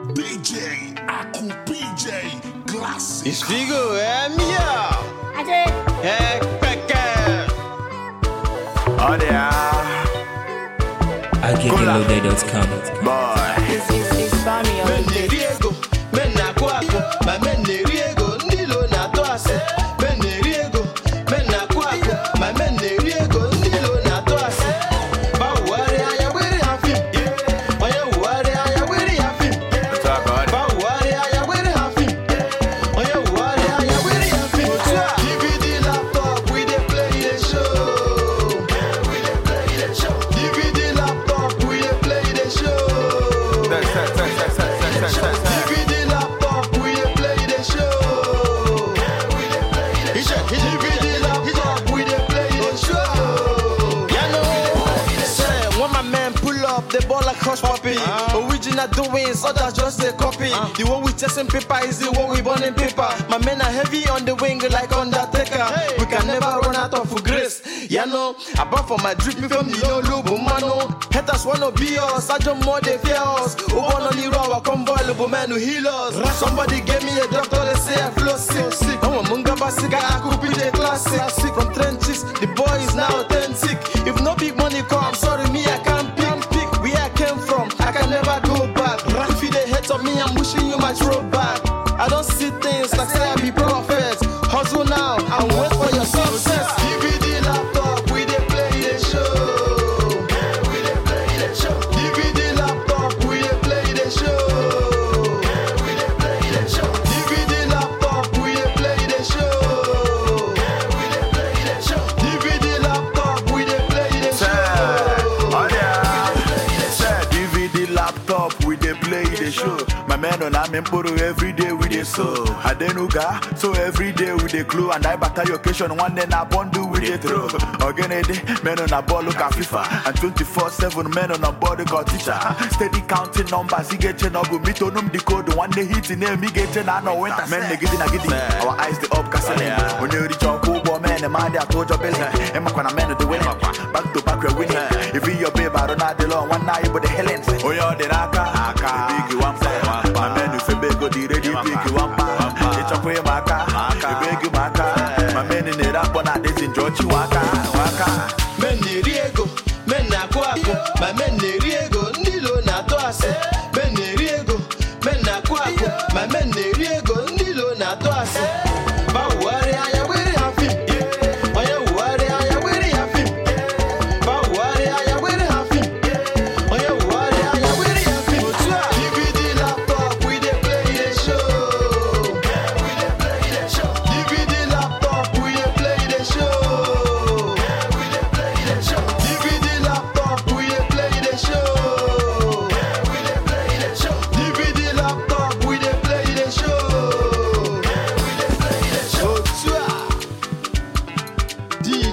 BJ, Aku BJ, classic. It's Figo, Mia. Hey, Pekka. Oh, yeah. IGetLoaded.com. Boy. It's funny on the beat. Diego, Menaquaco, my men Diego, Nilo Natoase, Beneriego, Menaquaco, my men Diego, Nilo Natoase. Bawari, I will have him. I will have him. Bawari, I will have him. I will have him. DVD laptop, we dey play the show. DVD laptop, we dey play the show. DVD laptop, we dey play the show. DVD laptop, we dey play the show. You know, say when my man pull up, the ball like hush puppy. Original doings, others just a copy. The one we chasing paper is the one we burning paper. My men are heavy on the wing like Undertaker. We can never run out of grace. You know, I bought for my drip me from the low mano. Haters wanna be us, I don't more they fear us. Who wanna leave our convoyable man who heal us? Somebody gave me a doctor, they say I flow sick. I'm a Mungaba Sika, I could be the classic. From trenches, the boy is now authentic. If no big money come, sorry me, I can't pick. Where I came from, I can never go back. If you they hate on me, I'm wishing you my throwback. I don't see things like say I be prophet. Hustle now and wait for your success. DVD laptop, we dey play the show. DVD laptop, we dey play the show. DVD laptop, we dey play the show. DVD laptop, we dey play the show. Oh, yeah. Say, DVD laptop, we dey play the show. My man on Amemporo every day we dey so. Adenuga, so every day we dey clue. And I battle your occasion one day na bundle we dey throw. Ogenede, men on a ball look at FIFA. And 24/7 men on a board look at teacher. Steady counting numbers, he get chen up with me to num the code. One day hit in name, me get chen I know winter. Men they getting a giddy. Our eyes they up casting. When you reach your cool man, the man they told your business. Emma when a man of the winning. Back to back we're winning. If you your baby, I don't know the law one night but the Helens. Oh yeah, the Raka.